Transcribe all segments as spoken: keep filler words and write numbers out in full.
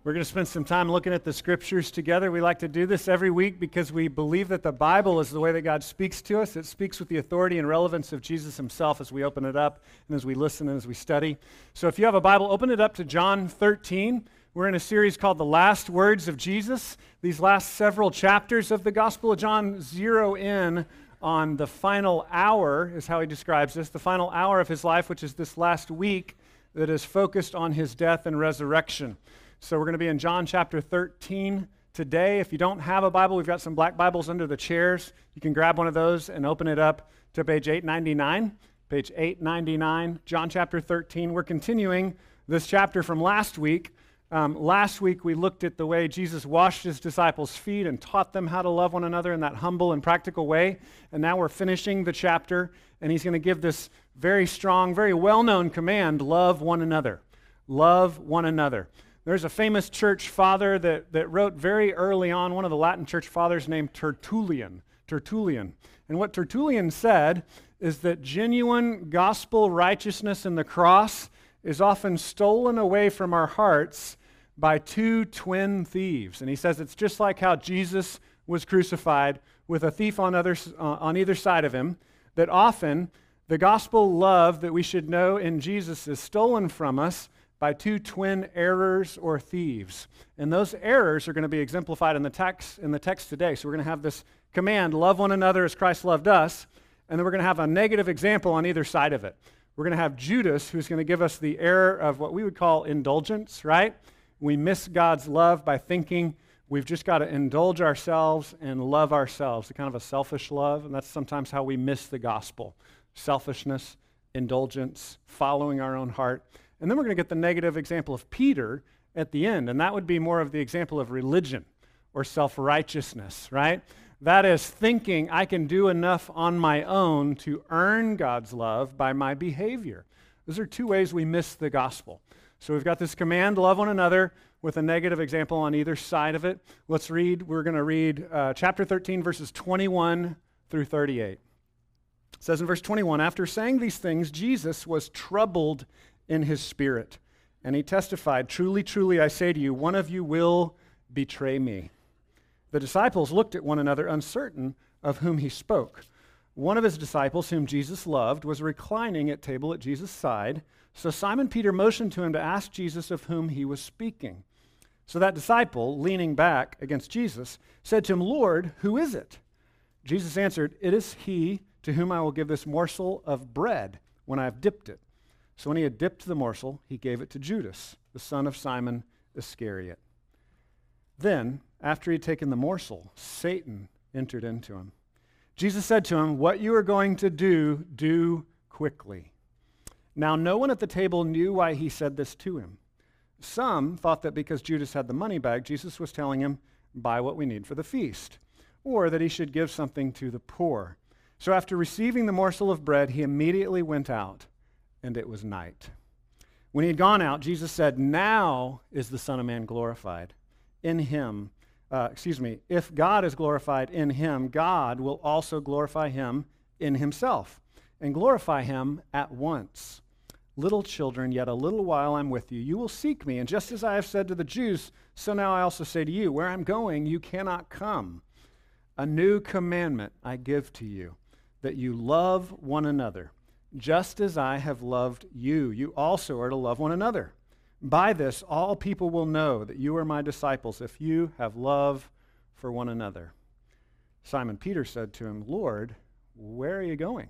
We're going to spend some time looking at the scriptures together. We like to do this every week because we believe that the Bible is the way that God speaks to us. It speaks with the authority and relevance of Jesus himself as we open it up and as we listen and as we study. So if you have a Bible, open it up to John thirteen. We're in a series called The Last Words of Jesus. These last several chapters of the Gospel of John zero in on the final hour, is how he describes this, the final hour of his life, which is this last week that is focused on his death and resurrection. So we're going to be in John chapter thirteen today. If you don't have a Bible, we've got some black Bibles under the chairs. You can grab one of those and open it up to page eight ninety-nine. Page eight ninety-nine, John chapter thirteen. We're continuing this chapter from last week. Um, last week we looked at the way Jesus washed his disciples' feet and taught them how to love one another in that humble and practical way. And now we're finishing the chapter, and he's going to give this very strong, very well-known command: love one another. Love one another. There's a famous church father that, that wrote very early on, one of the Latin church fathers named Tertullian. Tertullian. And what Tertullian said is that genuine gospel righteousness in the cross is often stolen away from our hearts by two twin thieves. And he says it's just like how Jesus was crucified with a thief on, other, uh, on either side of him, that often the gospel love that we should know in Jesus is stolen from us by two twin errors or thieves. And those errors are going to be exemplified in the text in the text today. So we're going to have this command, love one another as Christ loved us, and then we're going to have a negative example on either side of it. We're going to have Judas, who's going to give us the error of what we would call indulgence, right? We miss God's love by thinking we've just got to indulge ourselves and love ourselves, a kind of a selfish love, and that's sometimes how we miss the gospel. Selfishness, indulgence, following our own heart. And then we're going to get the negative example of Peter at the end, and that would be more of the example of religion or self-righteousness, right? That is thinking I can do enough on my own to earn God's love by my behavior. Those are two ways we miss the gospel. So we've got this command, love one another, with a negative example on either side of it. Let's read, we're going to read uh, chapter thirteen, verses twenty-one through thirty-eight. It says in verse twenty-one, after saying these things, Jesus was troubled in his spirit, and he testified, truly, truly, I say to you, one of you will betray me. The disciples looked at one another, uncertain of whom he spoke. One of his disciples, whom Jesus loved, was reclining at table at Jesus' side. So Simon Peter motioned to him to ask Jesus of whom he was speaking. So that disciple, leaning back against Jesus, said to him, Lord, who is it? Jesus answered, it is he to whom I will give this morsel of bread when I have dipped it. So when he had dipped the morsel, he gave it to Judas, the son of Simon Iscariot. Then, after he had taken the morsel, Satan entered into him. Jesus said to him, what you are going to do, do quickly. Now no one at the table knew why he said this to him. Some thought that because Judas had the money bag, Jesus was telling him, buy what we need for the feast, or that he should give something to the poor. So after receiving the morsel of bread, he immediately went out, and it was night. When he had gone out, Jesus said, now is the Son of Man glorified. In him, uh, excuse me, if God is glorified in him, God will also glorify him in himself, and glorify him at once. Little children, yet a little while I'm with you. You will seek me, and just as I have said to the Jews, so now I also say to you, where I'm going, you cannot come. A new commandment I give to you, that you love one another. Just as I have loved you, you also are to love one another. By this, all people will know that you are my disciples if you have love for one another. Simon Peter said to him, Lord, where are you going?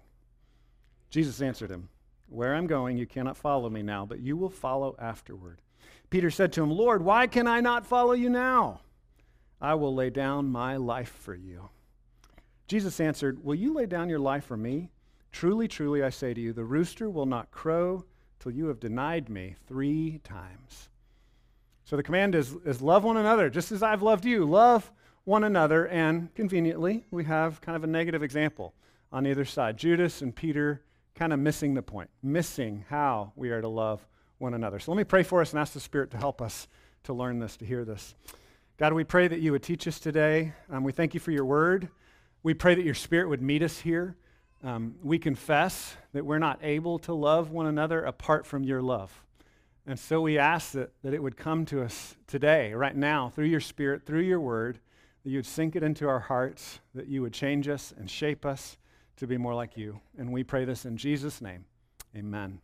Jesus answered him, where I'm going, you cannot follow me now, but you will follow afterward. Peter said to him, Lord, why can I not follow you now? I will lay down my life for you. Jesus answered, will you lay down your life for me? Truly, truly, I say to you, the rooster will not crow till you have denied me three times. So the command is, is love one another, just as I've loved you. Love one another, and conveniently, we have kind of a negative example on either side. Judas and Peter kind of missing the point, missing how we are to love one another. So let me pray for us and ask the Spirit to help us to learn this, to hear this. God, we pray that you would teach us today. Um, we thank you for your word. We pray that your Spirit would meet us here. Um, we confess that we're not able to love one another apart from your love. And so we ask that, that it would come to us today, right now, through your Spirit, through your word, that you would sink it into our hearts, that you would change us and shape us to be more like you. And we pray this in Jesus' name. Amen.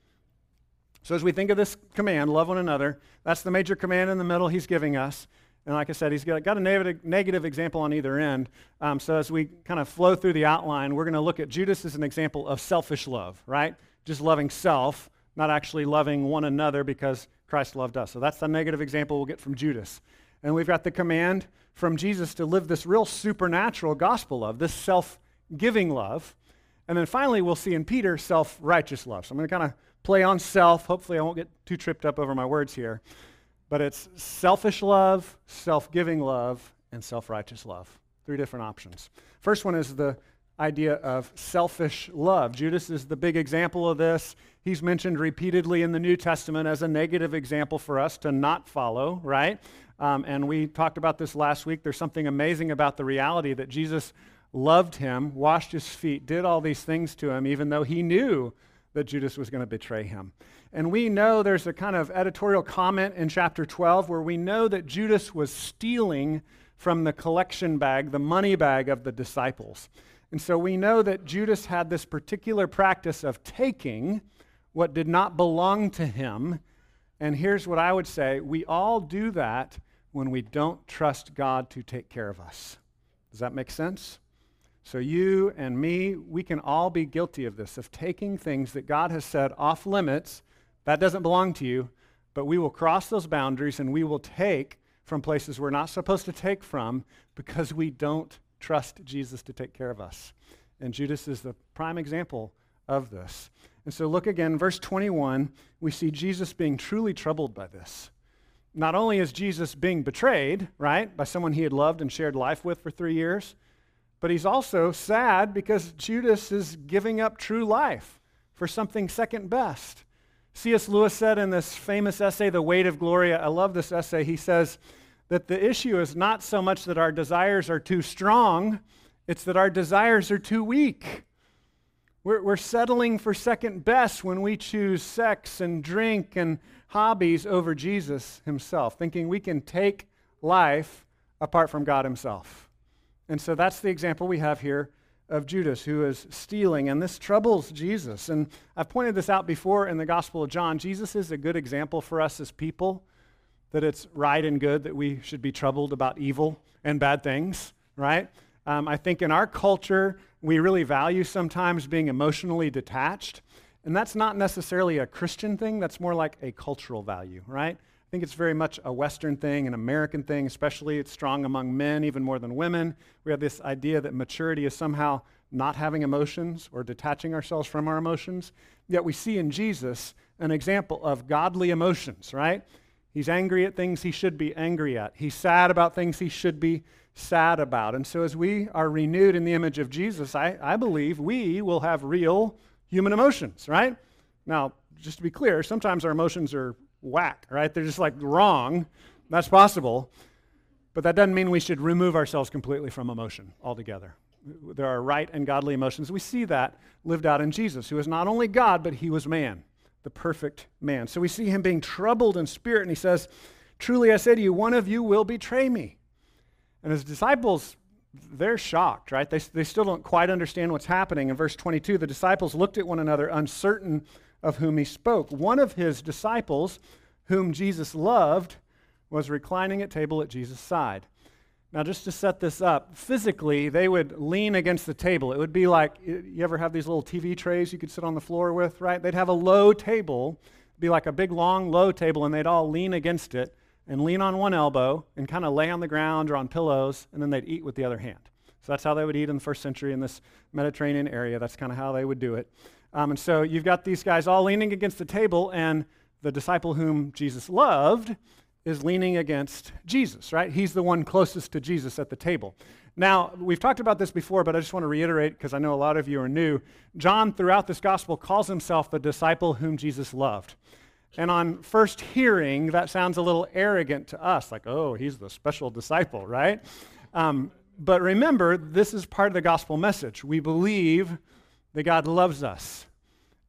So as we think of this command, love one another, that's the major command in the middle he's giving us. And like I said, he's got, got a negative, negative example on either end. Um, so as we kind of flow through the outline, we're going to look at Judas as an example of selfish love, right? Just loving self, not actually loving one another because Christ loved us. So that's the negative example we'll get from Judas. And we've got the command from Jesus to live this real supernatural gospel love, this self-giving love. And then finally, we'll see in Peter self-righteous love. So I'm going to kind of play on self. Hopefully I won't get too tripped up over my words here. But it's selfish love, self-giving love, and self-righteous love. Three different options. First one is the idea of selfish love. Judas is the big example of this. He's mentioned repeatedly in the New Testament as a negative example for us to not follow, right? Um, and we talked about this last week. There's something amazing about the reality that Jesus loved him, washed his feet, did all these things to him, even though he knew that Judas was going to betray him. And we know there's a kind of editorial comment in chapter twelve where we know that Judas was stealing from the collection bag, the money bag of the disciples. And so we know that Judas had this particular practice of taking what did not belong to him. And here's what I would say, we all do that when we don't trust God to take care of us. Does that make sense? So you and me, we can all be guilty of this, of taking things that God has said off limits, that doesn't belong to you, but we will cross those boundaries and we will take from places we're not supposed to take from because we don't trust Jesus to take care of us. And Judas is the prime example of this. And so look again, verse twenty-one, we see Jesus being truly troubled by this. Not only is Jesus being betrayed, right, by someone he had loved and shared life with for three years, but he's also sad because Judas is giving up true life for something second best. C S Lewis said in this famous essay, The Weight of Glory, I love this essay, he says that the issue is not so much that our desires are too strong, it's that our desires are too weak. We're, we're settling for second best when we choose sex and drink and hobbies over Jesus himself, thinking we can take life apart from God himself. And so that's the example we have here of Judas, who is stealing, and this troubles Jesus. And I've pointed this out before in the Gospel of John. Jesus is a good example for us as people, that it's right and good that we should be troubled about evil and bad things, right? Um, I think in our culture, we really value sometimes being emotionally detached, and that's not necessarily a Christian thing. That's more like a cultural value, right? I think it's very much a Western thing, an American thing, especially it's strong among men even more than women. We have this idea that maturity is somehow not having emotions or detaching ourselves from our emotions. Yet we see in Jesus an example of godly emotions, right? He's angry at things he should be angry at. He's sad about things he should be sad about. And so as we are renewed in the image of Jesus, I, I believe we will have real human emotions, right? Now, just to be clear, sometimes our emotions are whack, right? They're just like wrong. That's possible. But that doesn't mean we should remove ourselves completely from emotion altogether. There are right and godly emotions. We see that lived out in Jesus, who is not only God, but he was man, the perfect man. So we see him being troubled in spirit, and he says, "Truly I say to you, one of you will betray me." And his disciples, they're shocked, right? They, they still don't quite understand what's happening. In verse twenty-two, the disciples looked at one another, uncertain of whom he spoke. One of his disciples, whom Jesus loved, was reclining at table at Jesus' side. Now, just to set this up, physically, they would lean against the table. It would be like, you ever have these little T V trays you could sit on the floor with, right? They'd have a low table, be like a big, long, low table, and they'd all lean against it and lean on one elbow and kind of lay on the ground or on pillows, and then they'd eat with the other hand. So that's how they would eat in the first century in this Mediterranean area. That's kind of how they would do it. Um, and so you've got these guys all leaning against the table, and the disciple whom Jesus loved is leaning against Jesus, right? He's the one closest to Jesus at the table. Now, we've talked about this before, but I just want to reiterate because I know a lot of you are new. John, throughout this gospel, calls himself the disciple whom Jesus loved. And on first hearing, that sounds a little arrogant to us, like, oh, he's the special disciple, right? Um, but remember, this is part of the gospel message. We believe that God loves us.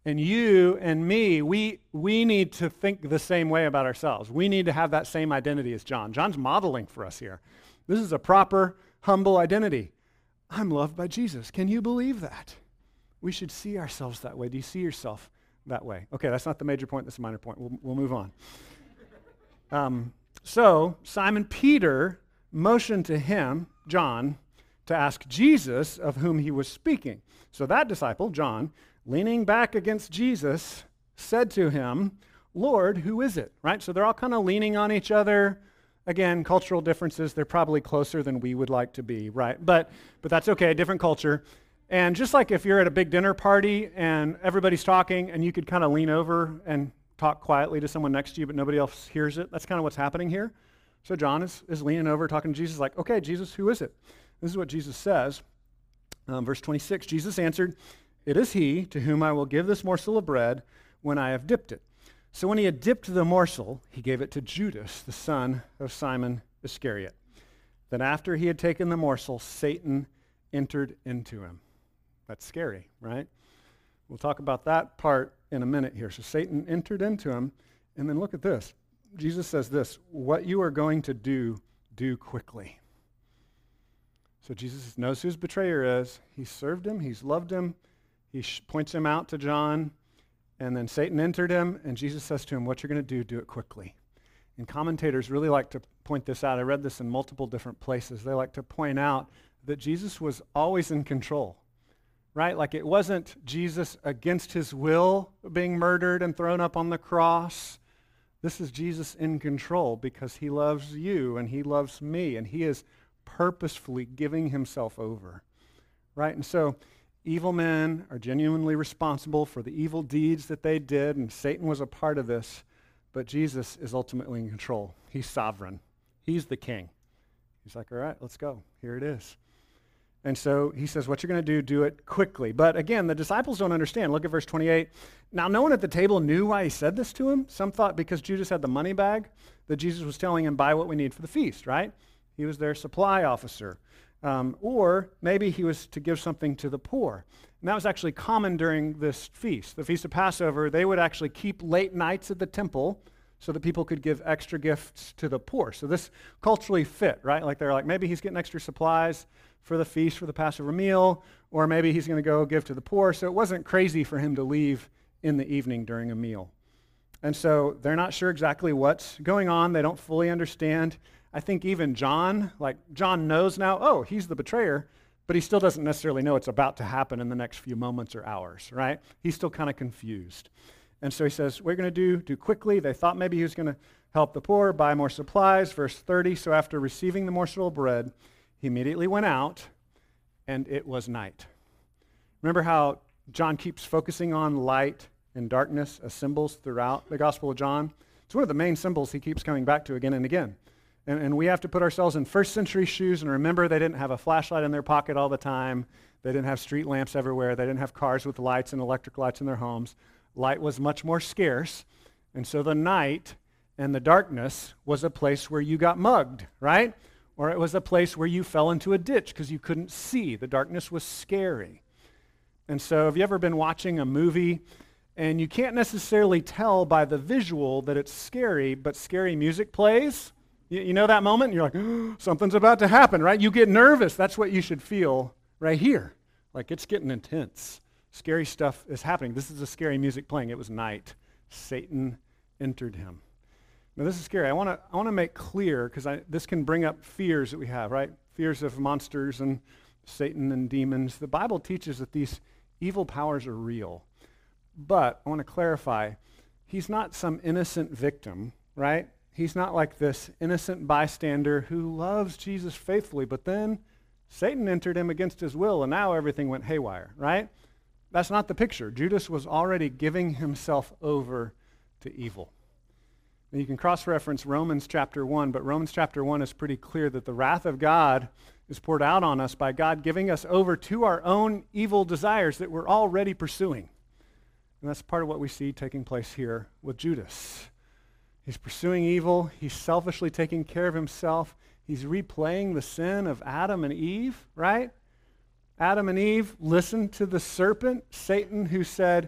And you and me, we, we need to think the same way about ourselves. We need to have that same identity as John. John's modeling for us here. This is a proper, humble identity. I'm loved by Jesus. Can you believe that? We should see ourselves that way. Do you see yourself that way? Okay, that's not the major point. That's a minor point. We'll, we'll move on. Um, so Simon Peter motioned to him, John, to ask Jesus of whom he was speaking. So that disciple, John, leaning back against Jesus, said to him, Lord, who is it? Right? So they're all kind of leaning on each other. Again, cultural differences, they're probably closer than we would like to be, right? But but that's okay, different culture. And just like if you're at a big dinner party and everybody's talking and you could kind of lean over and talk quietly to someone next to you but nobody else hears it, that's kind of what's happening here. So John is, is leaning over talking to Jesus like, okay, Jesus, who is it? This is what Jesus says. Um, verse twenty-six, Jesus answered, it is he to whom I will give this morsel of bread when I have dipped it. So when he had dipped the morsel, he gave it to Judas, the son of Simon Iscariot. Then after he had taken the morsel, Satan entered into him. That's scary, right? We'll talk about that part in a minute here. So Satan entered into him, and then look at this. Jesus says this, what you are going to do, do quickly. So Jesus knows who his betrayer is. He served him. He's loved him. He sh- points him out to John, and then Satan entered him, and Jesus says to him, what you're going to do, do it quickly. And commentators really like to point this out. I read this in multiple different places. They like to point out that Jesus was always in control, right? Like it wasn't Jesus against his will being murdered and thrown up on the cross. This is Jesus in control because he loves you and he loves me, and he is purposefully giving himself over, right? And so evil men are genuinely responsible for the evil deeds that they did, and Satan was a part of this, but Jesus is ultimately in control. He's sovereign. He's the king. He's like, all right, let's go. Here it is. And so he says, what you're going to do, do it quickly. But again, the disciples don't understand. Look at verse twenty-eight. Now, no one at the table knew why he said this to him. Some thought because Judas had the money bag that Jesus was telling him, buy what we need for the feast, right? He was their supply officer. Um, or maybe he was to give something to the poor. And that was actually common during this feast. The Feast of Passover, they would actually keep late nights at the temple so that people could give extra gifts to the poor. So this culturally fit, right? Like they're like, maybe he's getting extra supplies for the feast, for the Passover meal, or maybe he's going to go give to the poor. So it wasn't crazy for him to leave in the evening during a meal. And so they're not sure exactly what's going on. They don't fully understand. I think even John, like John knows now, oh, he's the betrayer, but he still doesn't necessarily know it's about to happen in the next few moments or hours, right? He's still kind of confused. And so he says, we're going to do, do quickly. They thought maybe he was going to help the poor, buy more supplies. Verse thirty, so after receiving the morsel of bread, he immediately went out, and it was night. Remember how John keeps focusing on light and darkness as symbols throughout the Gospel of John? It's one of the main symbols he keeps coming back to again and again. And, and we have to put ourselves in first century shoes and remember they didn't have a flashlight in their pocket all the time. They didn't have street lamps everywhere. They didn't have cars with lights and electric lights in their homes. Light was much more scarce. And so the night and the darkness was a place where you got mugged, right? Or it was a place where you fell into a ditch because you couldn't see. The darkness was scary. And so have you ever been watching a movie and you can't necessarily tell by the visual that it's scary, but scary music plays? You, you know that moment? You're like, oh, something's about to happen, right? You get nervous. That's what you should feel right here. Like it's getting intense. Scary stuff is happening. This is the scary music playing. It was night. Satan entered him. Now this is scary. I want to I want to make clear, because this can bring up fears that we have, right? Fears of monsters and Satan and demons. The Bible teaches that these evil powers are real. But I want to clarify, he's not some innocent victim, right? He's not like this innocent bystander who loves Jesus faithfully, but then Satan entered him against his will, and now everything went haywire, right? That's not the picture. Judas was already giving himself over to evil. And you can cross-reference Romans chapter one, but Romans chapter one is pretty clear that the wrath of God is poured out on us by God giving us over to our own evil desires that we're already pursuing. And that's part of what we see taking place here with Judas. He's pursuing evil. He's selfishly taking care of himself. He's replaying the sin of Adam and Eve, right? Adam and Eve listened to the serpent, Satan, who said,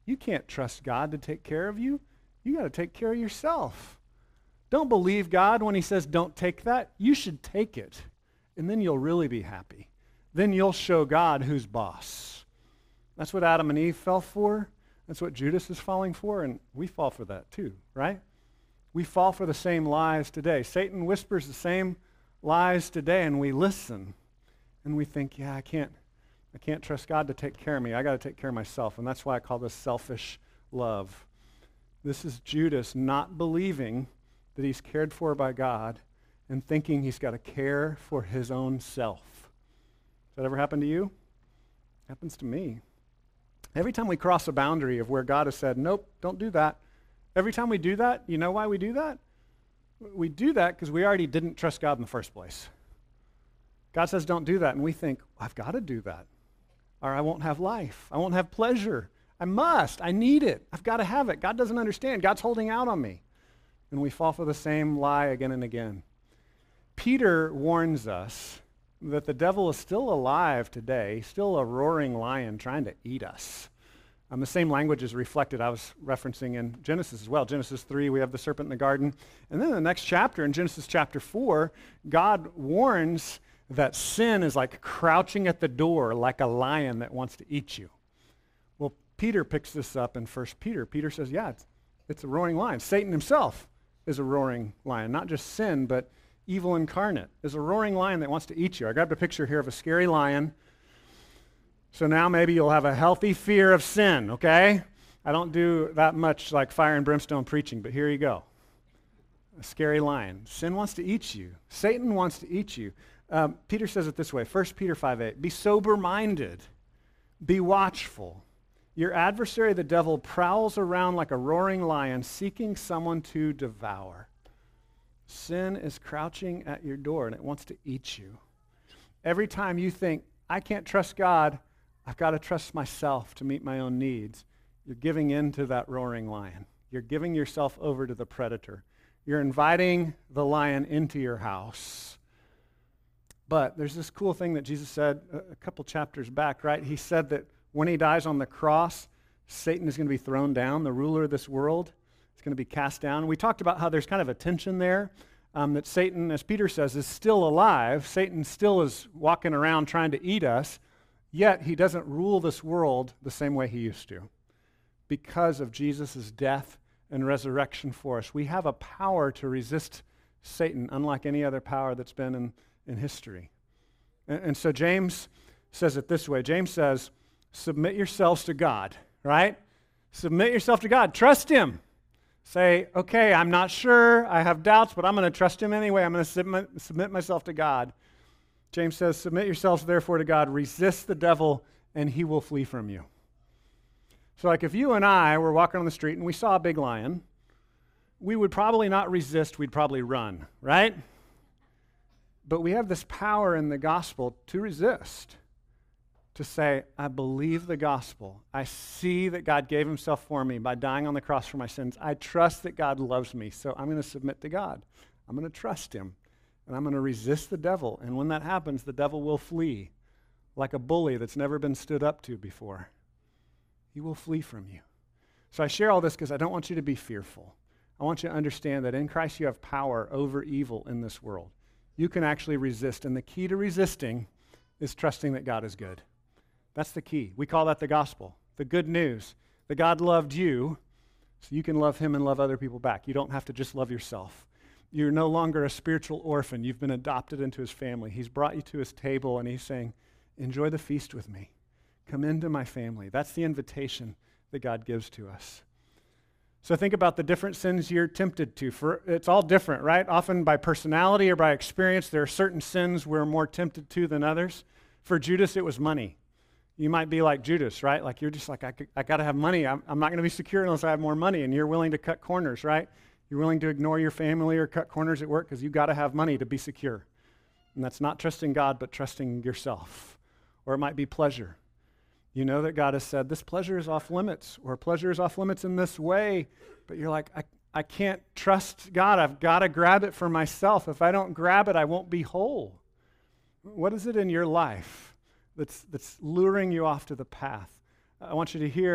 You can't trust God to take care of you. You got to take care of yourself. Don't believe God when he says don't take that. You should take it, and then you'll really be happy. Then you'll show God who's boss. That's what Adam and Eve fell for. That's what Judas is falling for, and we fall for that too, right? We fall for the same lies today. Satan whispers the same lies today, and we listen, and we think, yeah, I can't, I can't trust God to take care of me. I got to take care of myself, and that's why I call this selfish love. This is Judas not believing that he's cared for by God and thinking he's got to care for his own self. Has that ever happened to you? It happens to me. Every time we cross a boundary of where God has said, nope, don't do that. Every time we do that, you know why we do that? We do that because we already didn't trust God in the first place. God says don't do that, and we think, I've got to do that, or I won't have life. I won't have pleasure. I must. I need it. I've got to have it. God doesn't understand. God's holding out on me. And we fall for the same lie again and again. Peter warns us that the devil is still alive today, still a roaring lion trying to eat us. Um, the same language is reflected, I was referencing in Genesis as well. Genesis three, we have the serpent in the garden. And then in the next chapter, in Genesis chapter four, God warns that sin is like crouching at the door like a lion that wants to eat you. Well, Peter picks this up in First Peter. Peter says, yeah, it's, it's a roaring lion. Satan himself is a roaring lion, not just sin, but evil incarnate, is a roaring lion that wants to eat you. I grabbed a picture here of a scary lion. So now maybe you'll have a healthy fear of sin, okay? I don't do that much like fire and brimstone preaching, but here you go. A scary lion. Sin wants to eat you. Satan wants to eat you. Um, Peter says it this way, First Peter five eight, be sober-minded, be watchful. Your adversary, the devil, prowls around like a roaring lion, seeking someone to devour. Sin is crouching at your door, and it wants to eat you. Every time you think, I can't trust God, I've got to trust myself to meet my own needs, you're giving in to that roaring lion. You're giving yourself over to the predator. You're inviting the lion into your house. But there's this cool thing that Jesus said a couple chapters back, right? He said that when he dies on the cross, Satan is going to be thrown down, the ruler of this world. It's going to be cast down. We talked about how there's kind of a tension there, um, that Satan, as Peter says, is still alive. Satan still is walking around trying to eat us, yet he doesn't rule this world the same way he used to. Because of Jesus' death and resurrection for us, we have a power to resist Satan, unlike any other power that's been in, in history. And, and so James says it this way. James says, submit yourselves to God, right? Submit yourself to God. Trust him. Say, okay, I'm not sure. I have doubts, but I'm going to trust him anyway. I'm going to submit, submit myself to God. James says, submit yourselves therefore to God. Resist the devil, and he will flee from you. So like if you and I were walking on the street and we saw a big lion, we would probably not resist. We'd probably run, right? But we have this power in the gospel to resist. To say, I believe the gospel. I see that God gave himself for me by dying on the cross for my sins. I trust that God loves me, so I'm going to submit to God. I'm going to trust him, and I'm going to resist the devil. And when that happens, the devil will flee like a bully that's never been stood up to before. He will flee from you. So I share all this because I don't want you to be fearful. I want you to understand that in Christ you have power over evil in this world. You can actually resist, and the key to resisting is trusting that God is good. That's the key. We call that the gospel, the good news, that God loved you so you can love him and love other people back. You don't have to just love yourself. You're no longer a spiritual orphan. You've been adopted into his family. He's brought you to his table, and he's saying, enjoy the feast with me. Come into my family. That's the invitation that God gives to us. So think about the different sins you're tempted to. For it's all different, right? Often by personality or by experience, there are certain sins we're more tempted to than others. For Judas, it was money. You might be like Judas, right? Like you're just like, I, I got to have money. I'm, I'm not going to be secure unless I have more money. And you're willing to cut corners, right? You're willing to ignore your family or cut corners at work because you got to have money to be secure. And that's not trusting God, but trusting yourself. Or it might be pleasure. You know that God has said, this pleasure is off limits, or pleasure is off limits in this way. But you're like, I, I can't trust God. I've got to grab it for myself. If I don't grab it, I won't be whole. What is it in your life that's that's luring you off to the path? I want you to hear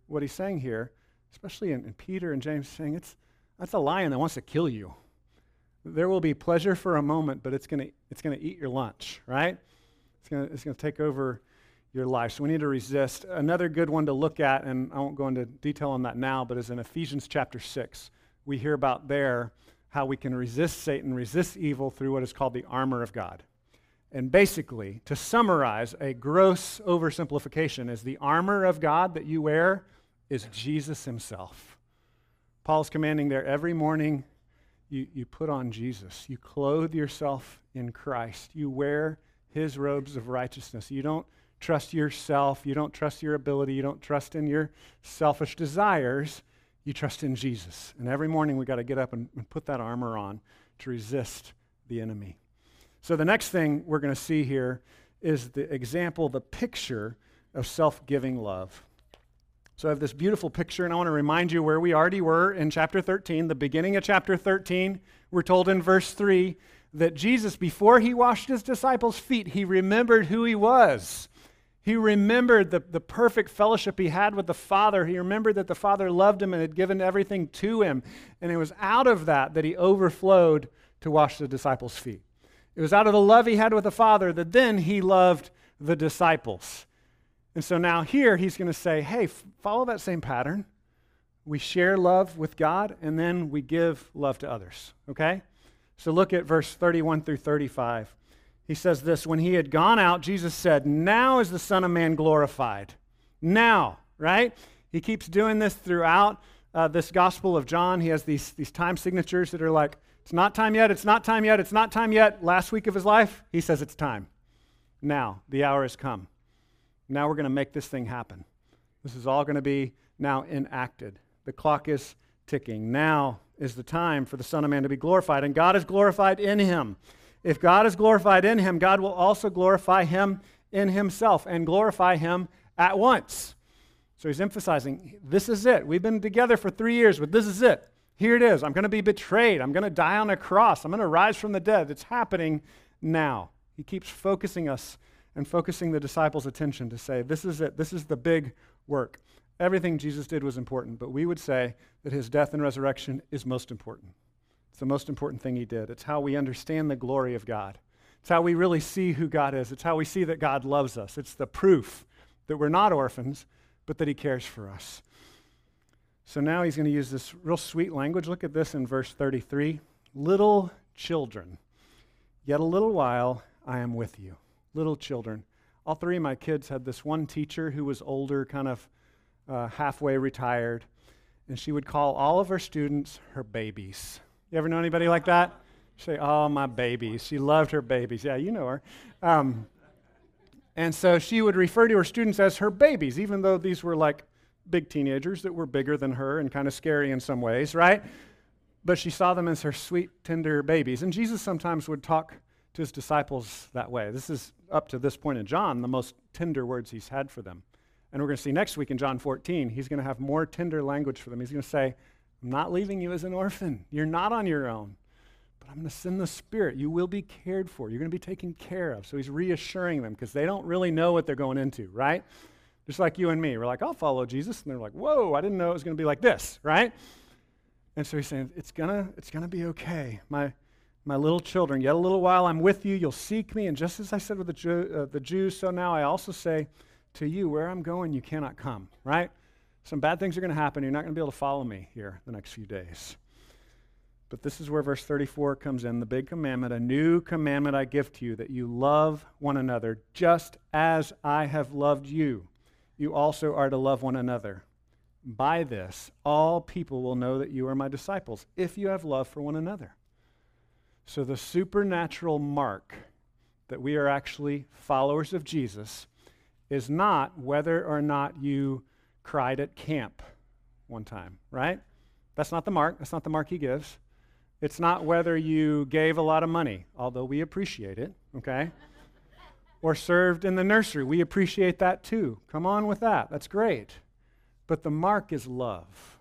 what he's saying here, especially in, in Peter and James, saying it's that's a lion that wants to kill you. There will be pleasure for a moment, but it's gonna it's gonna eat your lunch, right? It's gonna it's gonna take over your life. So we need to resist. Another good one to look at, and I won't go into detail on that now, but is in Ephesians chapter six. We hear about there how we can resist Satan, resist evil through what is called the armor of God. And basically, to summarize, a gross oversimplification is the armor of God that you wear is Jesus himself. Paul's commanding there every morning, you, you put on Jesus. You clothe yourself in Christ. You wear his robes of righteousness. You don't trust yourself. You don't trust your ability. You don't trust in your selfish desires. You trust in Jesus. And every morning we got to get up and, and put that armor on to resist the enemy. So the next thing we're going to see here is the example, the picture of self-giving love. So I have this beautiful picture, and I want to remind you where we already were in chapter thirteen. The beginning of chapter thirteen, we're told in verse three that Jesus, before he washed his disciples' feet, he remembered who he was. He remembered the, the perfect fellowship he had with the Father. He remembered that the Father loved him and had given everything to him. And it was out of that that he overflowed to wash the disciples' feet. It was out of the love he had with the Father that then he loved the disciples. And so now here he's going to say, hey, f- follow that same pattern. We share love with God, and then we give love to others, okay? So look at verse thirty-one through thirty-five. He says this, when he had gone out, Jesus said, now is the Son of Man glorified. Now, right? He keeps doing this throughout uh, this Gospel of John. He has these, these time signatures that are like, it's not time yet, it's not time yet, it's not time yet. Last week of his life, he says it's time. Now, the hour has come. Now we're going to make this thing happen. This is all going to be now enacted. The clock is ticking. Now is the time for the Son of Man to be glorified, and God is glorified in him. If God is glorified in him, God will also glorify him in himself and glorify him at once. So he's emphasizing, this is it. We've been together for three years, but this is it. Here it is. I'm going to be betrayed. I'm going to die on a cross. I'm going to rise from the dead. It's happening now. He keeps focusing us and focusing the disciples' attention to say, this is it. This is the big work. Everything Jesus did was important, but we would say that his death and resurrection is most important. It's the most important thing he did. It's how we understand the glory of God. It's how we really see who God is. It's how we see that God loves us. It's the proof that we're not orphans, but that he cares for us. So now he's going to use this real sweet language. Look at this in verse thirty-three. Little children, yet a little while I am with you. Little children. All three of my kids had this one teacher who was older, kind of uh, halfway retired, and she would call all of her students her babies. You ever know anybody like that? Say, oh, my babies. She loved her babies. Yeah, you know her. Um, and so she would refer to her students as her babies, even though these were like big teenagers that were bigger than her and kind of scary in some ways, right? But she saw them as her sweet, tender babies. And Jesus sometimes would talk to his disciples that way. This is, up to this point in John, the most tender words he's had for them. And we're going to see next week in John fourteen, he's going to have more tender language for them. He's going to say, I'm not leaving you as an orphan. You're not on your own. But I'm going to send the Spirit. You will be cared for. You're going to be taken care of. So he's reassuring them because they don't really know what they're going into, right? Just like you and me. We're like, I'll follow Jesus. And they're like, whoa, I didn't know it was going to be like this, right? And so he's saying, it's gonna, it's gonna be okay. My, my little children, yet a little while I'm with you. You'll seek me. And just as I said with the, Jew, uh, the Jews, so now I also say to you, where I'm going, you cannot come, right? Some bad things are going to happen. You're not going to be able to follow me here the next few days. But this is where verse thirty-four comes in, the big commandment, a new commandment I give to you, that you love one another just as I have loved you. You also are to love one another. By this, all people will know that you are my disciples, if you have love for one another. So the supernatural mark that we are actually followers of Jesus is not whether or not you cried at camp one time, right? That's not the mark. That's not the mark he gives. It's not whether you gave a lot of money, although we appreciate it, okay? Or served in the nursery. We appreciate that too. Come on with that. That's great. But the mark is love.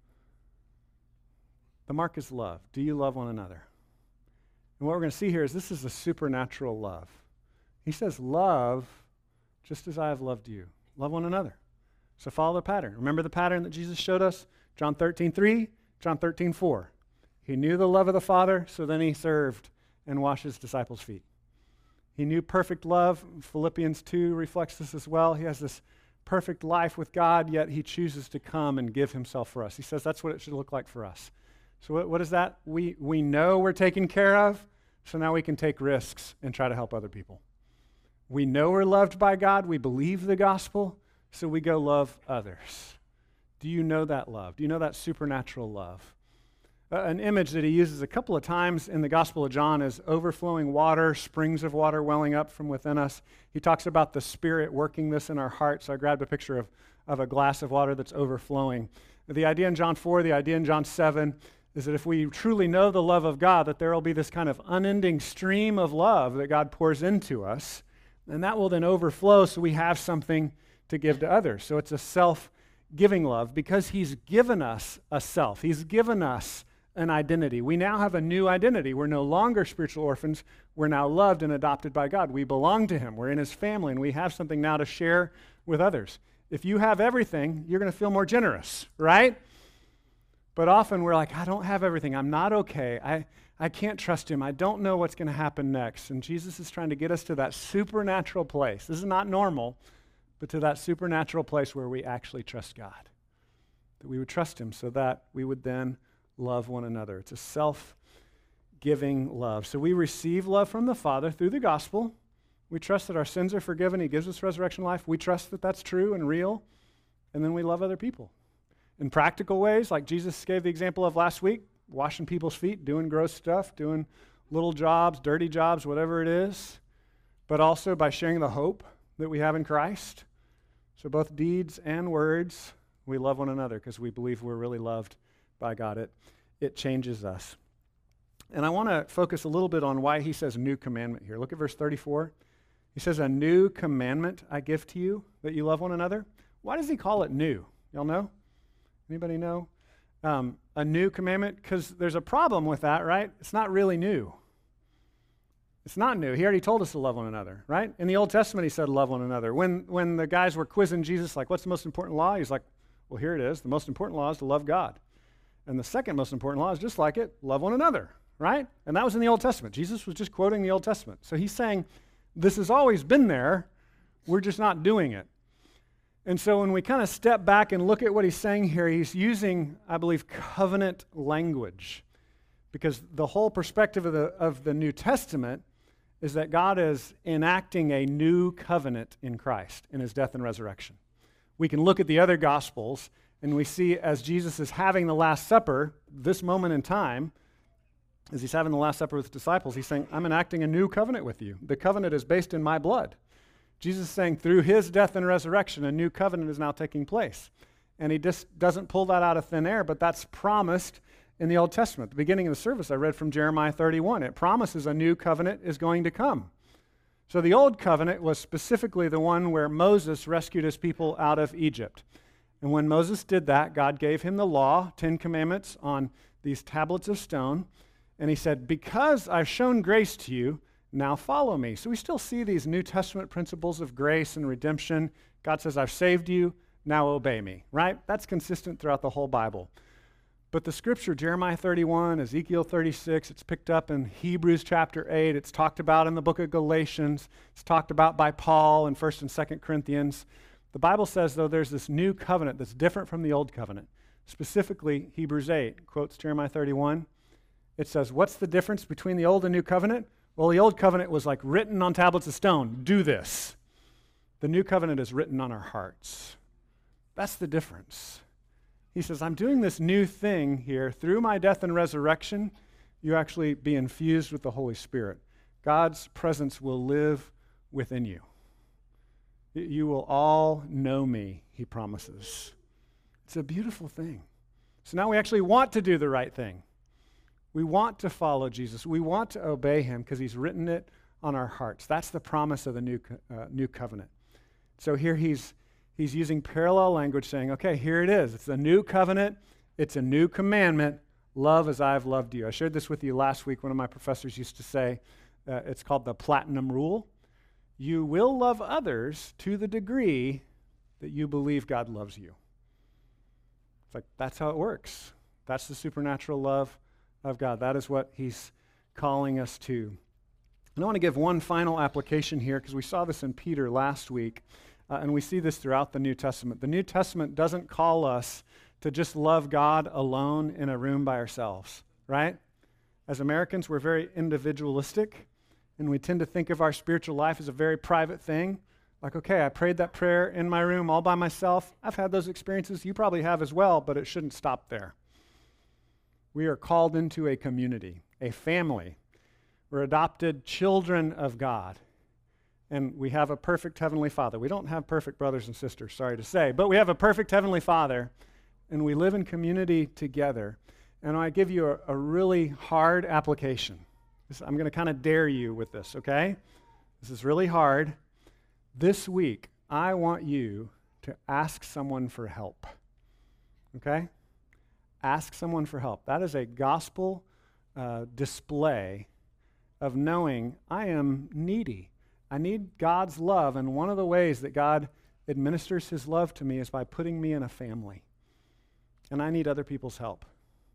The mark is love. Do you love one another? And what we're going to see here is this is a supernatural love. He says, love just as I have loved you. Love one another. So follow the pattern. Remember the pattern that Jesus showed us? John thirteen three, John thirteen four. He knew the love of the Father, so then he served and washed his disciples' feet. He knew perfect love. Philippians two reflects this as well. He has this perfect life with God, yet he chooses to come and give himself for us. He says that's what it should look like for us. So what, what is that? We, we know we're taken care of, so now we can take risks and try to help other people. We know we're loved by God. We believe the gospel, so we go love others. Do you know that love? Do you know that supernatural love? Uh, an image that he uses a couple of times in the Gospel of John is overflowing water, springs of water welling up from within us. He talks about the Spirit working this in our hearts. So I grabbed a picture of, of a glass of water that's overflowing. The idea in John four, the idea in John seven, is that if we truly know the love of God, that there will be this kind of unending stream of love that God pours into us, and that will then overflow so we have something to give to others. So it's a self-giving love because he's given us a self. He's given us an identity. We now have a new identity. We're no longer spiritual orphans. We're now loved and adopted by God. We belong to him. We're in his family, and we have something now to share with others. If you have everything, you're going to feel more generous, right? But often we're like, I don't have everything. I'm not okay. I, I can't trust him. I don't know what's going to happen next. And Jesus is trying to get us to that supernatural place. This is not normal, but to that supernatural place where we actually trust God. That we would trust him so that we would then love one another. It's a self-giving love. So we receive love from the Father through the gospel. We trust that our sins are forgiven. He gives us resurrection life. We trust that that's true and real. And then we love other people. In practical ways, like Jesus gave the example of last week, washing people's feet, doing gross stuff, doing little jobs, dirty jobs, whatever it is, but also by sharing the hope that we have in Christ. So both deeds and words, we love one another because we believe we're really loved by God. It, it changes us. And I want to focus a little bit on why he says new commandment here. Look at verse thirty-four. He says, a new commandment I give to you, that you love one another. Why does he call it new? Y'all know? Anybody know? Um, a new commandment, because there's a problem with that, right? It's not really new. It's not new. He already told us to love one another, right? In the Old Testament, he said love one another. When, when the guys were quizzing Jesus, like, what's the most important law? He's like, well, here it is. The most important law is to love God. And the second most important law is just like it, love one another, right? And that was in the Old Testament. Jesus was just quoting the Old Testament. So he's saying, this has always been there. We're just not doing it. And so when we kind of step back and look at what he's saying here, he's using, I believe, covenant language. Because the whole perspective of the, of the New Testament is that God is enacting a new covenant in Christ, in his death and resurrection. We can look at the other Gospels, and we see as Jesus is having the Last Supper, this moment in time, as he's having the Last Supper with his disciples, he's saying, I'm enacting a new covenant with you. The covenant is based in my blood. Jesus is saying through his death and resurrection, a new covenant is now taking place. And he just doesn't pull that out of thin air, but that's promised in the Old Testament. At the beginning of the service, I read from Jeremiah thirty-one. It promises a new covenant is going to come. So the old covenant was specifically the one where Moses rescued his people out of Egypt. And when Moses did that, God gave him the law, Ten Commandments, on these tablets of stone. And he said, because I've shown grace to you, now follow me. So we still see these New Testament principles of grace and redemption. God says, I've saved you, now obey me, right? That's consistent throughout the whole Bible. But the scripture, Jeremiah thirty-one, Ezekiel thirty-six, it's picked up in Hebrews chapter eight. It's talked about in the book of Galatians. It's talked about by Paul in First and Second Corinthians. The Bible says, though, there's this new covenant that's different from the old covenant. Specifically, Hebrews eight quotes Jeremiah thirty-one. It says, what's the difference between the old and new covenant? Well, the old covenant was like written on tablets of stone. Do this. The new covenant is written on our hearts. That's the difference. He says, I'm doing this new thing here. Through my death and resurrection, you actually be infused with the Holy Spirit. God's presence will live within you. You will all know me, he promises. It's a beautiful thing. So now we actually want to do the right thing. We want to follow Jesus. We want to obey him because he's written it on our hearts. That's the promise of the new, uh, new covenant. So here he's He's using parallel language saying, okay, here it is. It's a new covenant. It's a new commandment. Love as I've loved you. I shared this with you last week. One of my professors used to say, uh, it's called the platinum rule. You will love others to the degree that you believe God loves you. It's like, that's how it works. That's the supernatural love of God. That is what he's calling us to. And I want to give one final application here because we saw this in Peter last week, uh, and we see this throughout the New Testament. The New Testament doesn't call us to just love God alone in a room by ourselves, right? As Americans, we're very individualistic, and we tend to think of our spiritual life as a very private thing. Like, okay, I prayed that prayer in my room all by myself. I've had those experiences. You probably have as well, but it shouldn't stop there. We are called into a community, a family. We're adopted children of God, and we have a perfect Heavenly Father. We don't have perfect brothers and sisters, sorry to say, but we have a perfect Heavenly Father, and we live in community together. And I give you a, a really hard application. This, I'm going to kind of dare you with this, okay? This is really hard. This week, I want you to ask someone for help, okay? Ask someone for help. That is a gospel uh, display of knowing I am needy. I need God's love, and one of the ways that God administers his love to me is by putting me in a family. And I need other people's help.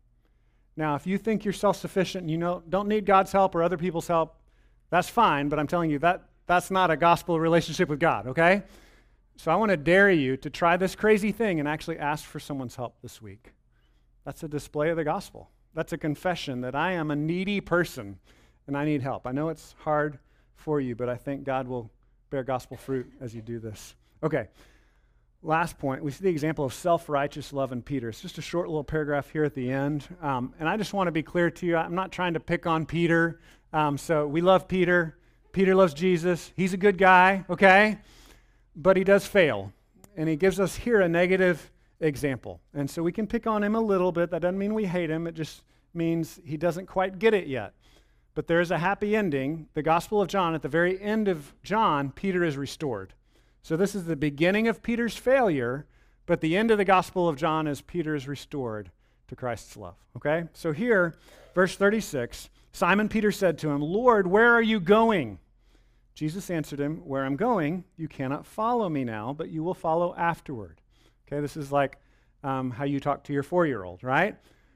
Now, if you think you're self-sufficient and you know, don't need God's help or other people's help, that's fine, but I'm telling you that that's not a gospel relationship with God, okay? So I want to dare you to try this crazy thing and actually ask for someone's help this week. That's a display of the gospel. That's a confession that I am a needy person and I need help. I know it's hard for you, but I think God will bear gospel fruit as you do this. Okay. Last point, we see the example of self-righteous love in Peter. It's just a short little paragraph here at the end. Um, and I just want to be clear to you, I'm not trying to pick on Peter. Um, so we love Peter. Peter loves Jesus. He's a good guy, okay? But he does fail. And he gives us here a negative example. And so we can pick on him a little bit. That doesn't mean we hate him. It just means he doesn't quite get it yet. But there is a happy ending. The Gospel of John, at the very end of John, Peter is restored. So this is the beginning of Peter's failure, but the end of the Gospel of John is Peter is restored to Christ's love. Okay? So here, verse thirty-six, Simon Peter said to him, "Lord, where are you going?" Jesus answered him, "Where I'm going, you cannot follow me now, but you will follow afterward." Okay, this is like um, how you talk to your four-year-old, right?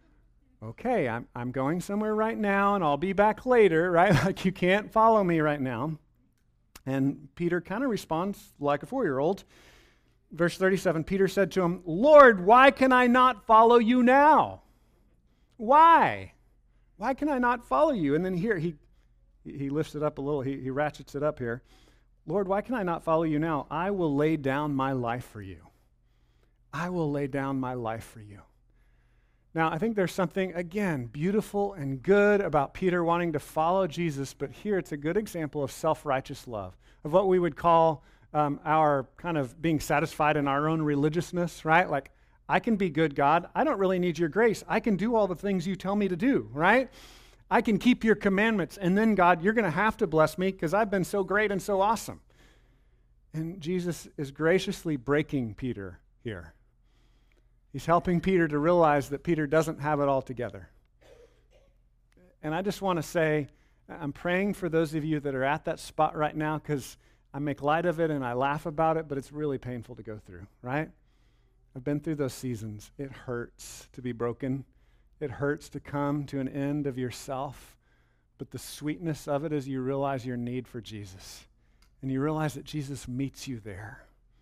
Okay, I'm, I'm going somewhere right now, and I'll be back later, right? Like you can't follow me right now. And Peter kind of responds like a four-year-old. Verse thirty-seven, Peter said to him, "Lord, why can I not follow you now?" Why? Why can I not follow you? And then here, he he lifts it up a little. He, he ratchets it up here. "Lord, why can I not follow you now? I will lay down my life for you. I will lay down my life for you." Now, I think there's something, again, beautiful and good about Peter wanting to follow Jesus, but here it's a good example of self-righteous love, of what we would call um, our kind of being satisfied in our own religiousness, right? Like, I can be good, God. I don't really need your grace. I can do all the things you tell me to do, right? I can keep your commandments, and then, God, you're going to have to bless me because I've been so great and so awesome. And Jesus is graciously breaking Peter here. He's helping Peter to realize that Peter doesn't have it all together. And I just want to say, I'm praying for those of you that are at that spot right now because I make light of it and I laugh about it, but it's really painful to go through, right? I've been through those seasons. It hurts to be broken. It hurts to come to an end of yourself. But the sweetness of it is you realize your need for Jesus. And you realize that Jesus meets you there.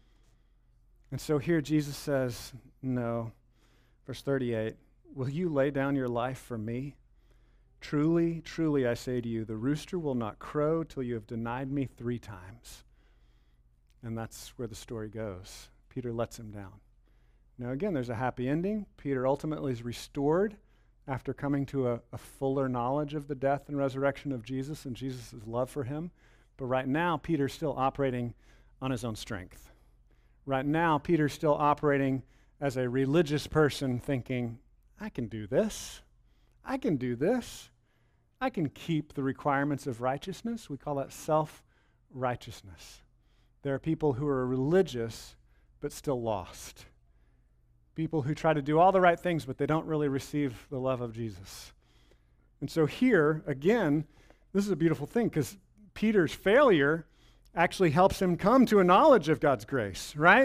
And so here Jesus says, no. Verse thirty-eight, "Will you lay down your life for me? Truly, truly, I say to you, the rooster will not crow till you have denied me three times." And that's where the story goes. Peter lets him down. Now again, there's a happy ending. Peter ultimately is restored after coming to a, a fuller knowledge of the death and resurrection of Jesus and Jesus' love for him. But right now, Peter's still operating on his own strength. Right now, Peter's still operating as a religious person thinking, I can do this. I can do this. I can keep the requirements of righteousness. We call that self-righteousness. There are people who are religious but still lost. People who try to do all the right things, but they don't really receive the love of Jesus. And so here, again, this is a beautiful thing because Peter's failure actually helps him come to a knowledge of God's grace, right?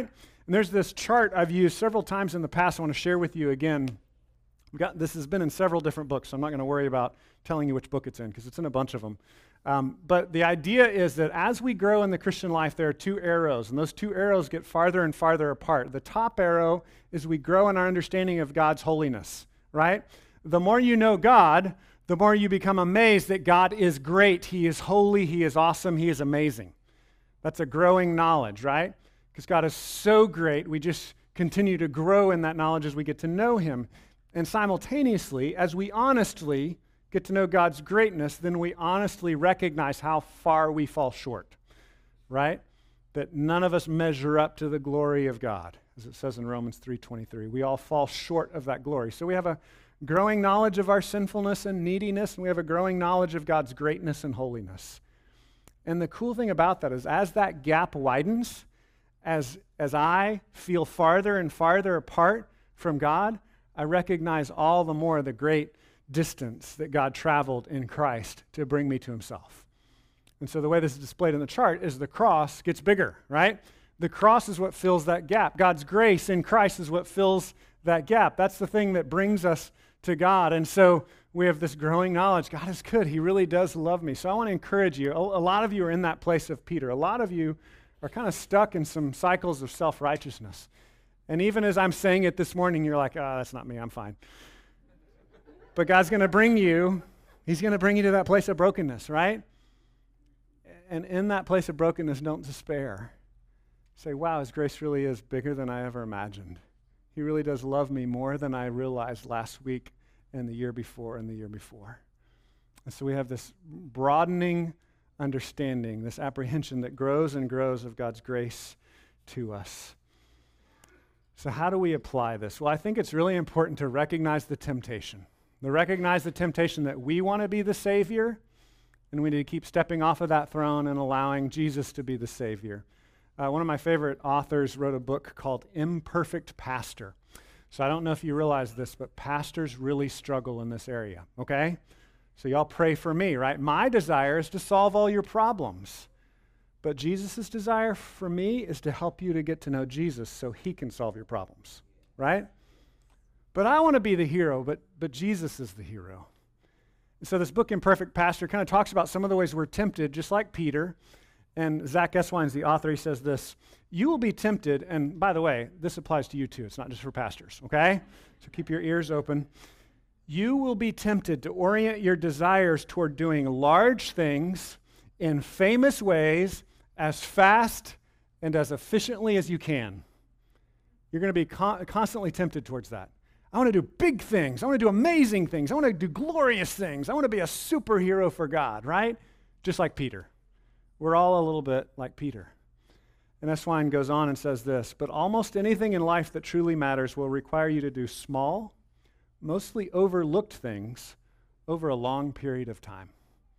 And there's this chart I've used several times in the past I want to share with you again. We've got, this has been in several different books, so I'm not going to worry about telling you which book it's in because it's in a bunch of them. Um, but the idea is that as we grow in the Christian life, there are two arrows, and those two arrows get farther and farther apart. The top arrow is we grow in our understanding of God's holiness, right? The more you know God, the more you become amazed that God is great. He is holy. He is awesome. He is amazing. That's a growing knowledge, right? Because God is so great, we just continue to grow in that knowledge as we get to know him. And simultaneously, as we honestly get to know God's greatness, then we honestly recognize how far we fall short, right? That none of us measure up to the glory of God, as it says in Romans three twenty-three. We all fall short of that glory. So we have a growing knowledge of our sinfulness and neediness, and we have a growing knowledge of God's greatness and holiness. And the cool thing about that is as that gap widens, as, as I feel farther and farther apart from God, I recognize all the more the great distance that God traveled in Christ to bring me to himself. And so the way this is displayed in the chart is the cross gets bigger, right? The cross is what fills that gap. God's grace in Christ is what fills that gap. That's the thing that brings us to God. And so we have this growing knowledge. God is good. He really does love me. So I want to encourage you. A, a lot of you are in that place of Peter. A lot of you are kind of stuck in some cycles of self-righteousness. And even as I'm saying it this morning, you're like, oh, that's not me, I'm fine. But God's going to bring you, he's going to bring you to that place of brokenness, right? And in that place of brokenness, don't despair. Say, wow, his grace really is bigger than I ever imagined. He really does love me more than I realized last week and the year before and the year before. And so we have this broadening understanding, this apprehension that grows and grows of God's grace to us. So how do we apply this? Well, I think it's really important to recognize the temptation. To recognize the temptation that we want to be the Savior, and we need to keep stepping off of that throne and allowing Jesus to be the Savior. Uh, one of my favorite authors wrote a book called Imperfect Pastor. So I don't know if you realize this, but pastors really struggle in this area, okay? So y'all pray for me, right? My desire is to solve all your problems. But Jesus' desire for me is to help you to get to know Jesus so he can solve your problems, right? But I want to be the hero, but, but Jesus is the hero. And so this book, Imperfect Pastor, kind of talks about some of the ways we're tempted, just like Peter. And Zach Eswine's the author. He says this, you will be tempted, and by the way, this applies to you too. It's not just for pastors, okay? So keep your ears open. You will be tempted to orient your desires toward doing large things in famous ways as fast and as efficiently as you can. You're going to be con- constantly tempted towards that. I want to do big things. I want to do amazing things. I want to do glorious things. I want to be a superhero for God, right? Just like Peter. We're all a little bit like Peter. And Eswine goes on and says this, but almost anything in life that truly matters will require you to do small, mostly overlooked things over a long period of time.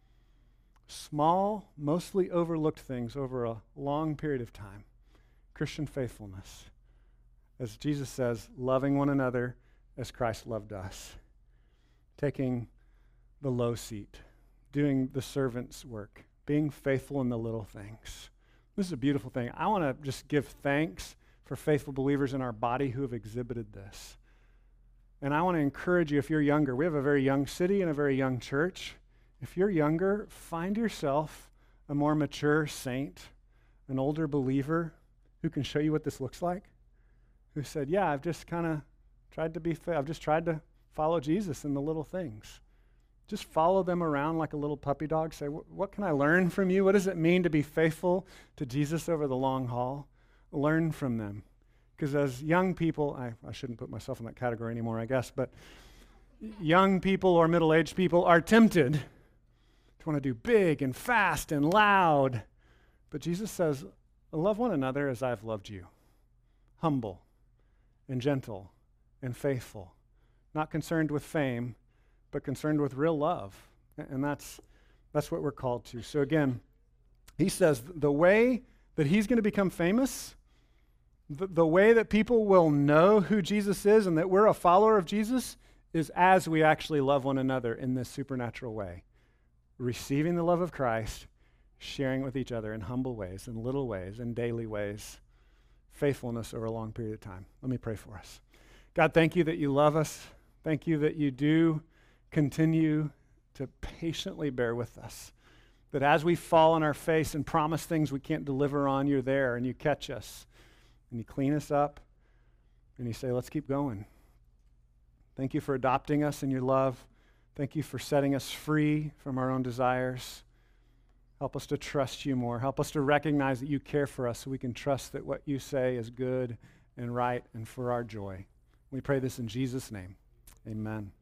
Small, mostly overlooked things over a long period of time. Christian faithfulness. As Jesus says, loving one another as Christ loved us. Taking the low seat. Doing the servant's work. Being faithful in the little things. This is a beautiful thing. I want to just give thanks for faithful believers in our body who have exhibited this. And I want to encourage you, if you're younger, we have a very young city and a very young church. If you're younger, find yourself a more mature saint, an older believer who can show you what this looks like, who said, yeah, I've just kind of tried to be, fa- I've just tried to follow Jesus in the little things. Just follow them around like a little puppy dog. Say, what can I learn from you? What does it mean to be faithful to Jesus over the long haul? Learn from them. Because as young people, I, I shouldn't put myself in that category anymore, I guess, but young people or middle-aged people are tempted to want to do big and fast and loud. But Jesus says, love one another as I've loved you. Humble and gentle and faithful. Not concerned with fame, but concerned with real love. And that's that's what we're called to. So again, he says the way that he's going to become famous, the, the way that people will know who Jesus is and that we're a follower of Jesus is as we actually love one another in this supernatural way. Receiving the love of Christ, sharing with each other in humble ways, in little ways, in daily ways. faithfulness over a long period of time. Let me pray for us. God, thank you that you love us. Thank you that you do continue to patiently bear with us. That as we fall on our face and promise things we can't deliver on, you're there and you catch us and you clean us up and you say, let's keep going. Thank you for adopting us in your love. Thank you for setting us free from our own desires. Help us to trust you more. Help us to recognize that you care for us so we can trust that what you say is good and right and for our joy. We pray this in Jesus' name. Amen.